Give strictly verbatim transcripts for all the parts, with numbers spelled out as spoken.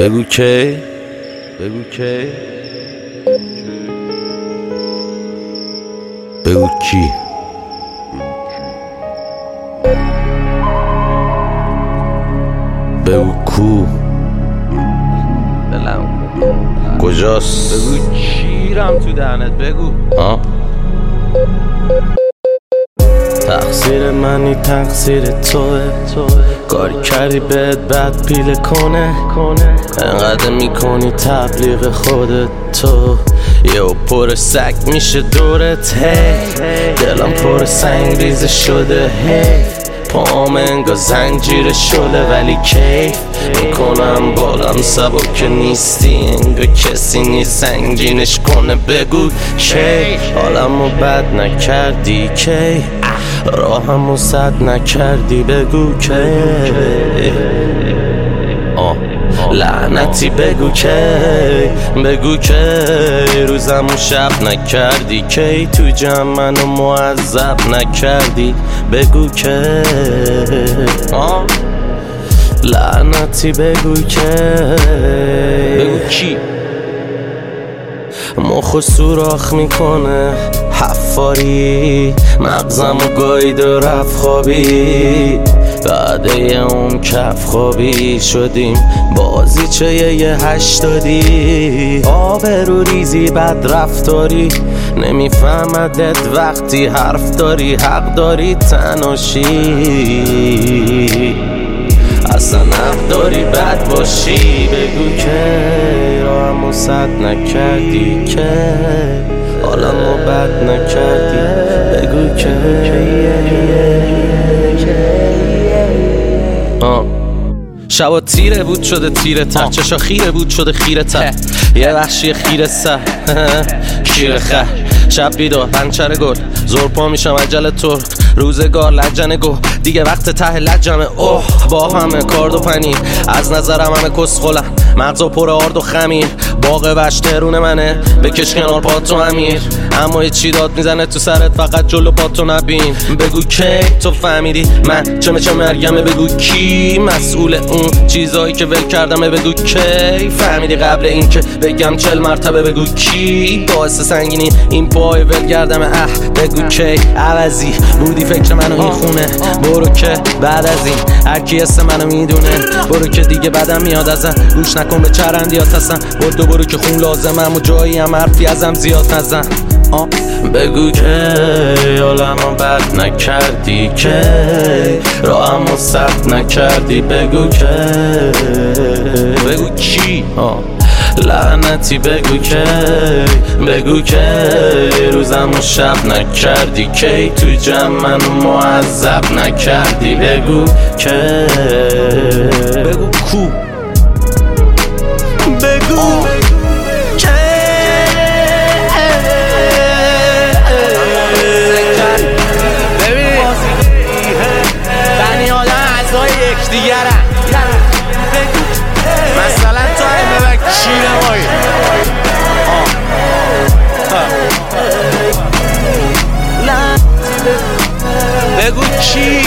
بگو کی بگو کی بگو کی بگو کو دلم کجاست بگو کیرم تو دهنت بگو ها تقصیر منی تقصیر توه کاری کردی بهت بد پیله کنه انقدر میکنی تبلیغ خودت تو یه پر سگ میشه دورت هی دلم پر سنگ ریزه شده هی پام انگار زنجیر شله ولی کیف میکنم بالم سبک نیستی انگار کسی نیست سنگینش کنه بگو کی حالمو بد نکردی کی راهمو سد نکردی بگو کی آه لعنتی بگو کی بگو کی روزمو شب نکردی کی تو جمع منو معذب نکردی بگو کی آه لعنتی بگو کی بگو کی مخو سوراخ میکنه حفاری مغزمو گاید و رفت خوابی بعد یه اون کف خوابی شدیم بازی چه یه هشتادی آبرو ریزی بد رفتاری نمیفهمدت وقتی حرف داری حق داری تناشی اصلا حق داری بد باشی بگو که راهمو سد نکردی که حالمو بد نکردی بگو که آه شبا تیره بود شده تیره تر چشا خیره بود شده خیره تر یه وحشی خیره سر شیر خر شب بیدار پنچر گل زور پا میشم عجل تر روزگار لجنه گو دیگه وقت ته لجمه اوه با همه کارد و پنیر از نظرم همه کسخلن مغزا پر آرد و خمیر باغ وش ترون منه بکش کنار پاتو امیر اما یه چی داد میزنه تو سرت فقط جلو پاتو نبین بگو کی تو فهمیدی من چمه چه مرگمه بگو کی مسئول اون چیزایی که ول کردمه بگو کی فهمیدی قبل این که بگم چل مرتبه بگو کی باعث سنگینی این پای ول کردمه اه بگو کی عوضی بودی فکر منو این خونه برو که بعد از این هر کی اسم منو میدونه برو که دیگه بدم میاد ازم گوش نکن به چرندیات هستن بدو برو که خون لازمم و جایی هم حرفی ازم زیاد نزن آه بگو که حالمو بد نکردی که راهمو سد نکردی بگو که بگو کی آه لعنتی بگو که بگو که روزمو شب نکردی کی تو جمع منو معذب نکردی بگو که بگو کو بگو که ببین بنی آدم اعضای یکدیگرن مثلا تو همه و کیره مایی بگو کی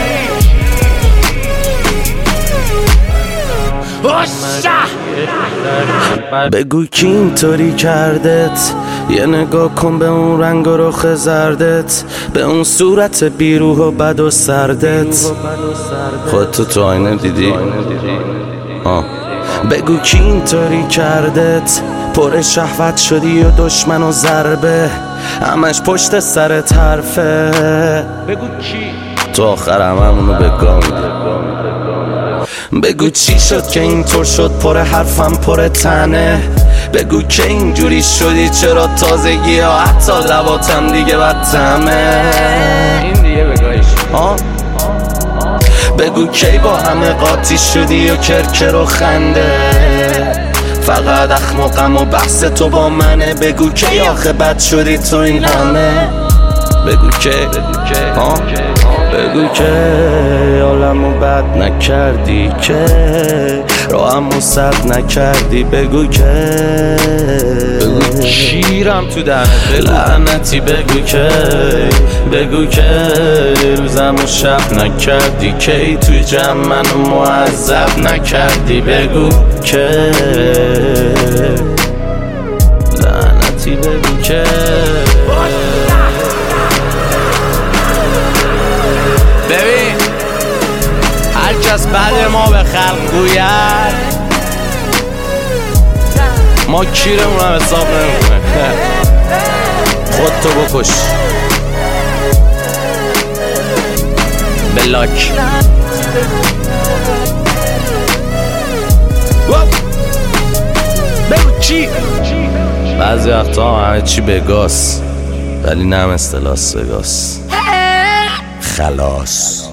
بگو کی اینطوری کردت یه نگاه کن به اون رنگ و رخ زردت به اون صورت بیروح و بد و سردت خودتو تو آینه دیدی؟ آه. بگو کی اینطوری کردت پر شهوت شدی و دشمن و ضربه همش پشت سرت حرفه بگو کی تو آخر هممونو بگم بگو چی شد که اینطور شد پر حرفم پر تنه بگو که اینجوری شدی چرا تازگی ها حتی لباتم دیگه بدتمه این دیگه بگایش آه بگو کی با همه قاطی شدی و کرکر و خنده فقط اخمقم و بحث تو با منه بگو کی آخه بد شدی تو این همه بگو کی آه بگو که حالمو بد نکردی، که راهمو سد نکردی. بگو که بگو شیرم تو دهنت، لعنتی. بگو که بگو که روزمو شب نکردی، کی توی جمع منو معذب نکردی. بگو که لعنتی. بگو که ببین هر کس بعد ما به خلق گوید ما کیرمون هم حساب نمیکنه. خودتو بکش بلاک. بگو چی؟ بعضی وقتا همه چی بگاس، ولی نه مثل لاس وگاس. خلاص.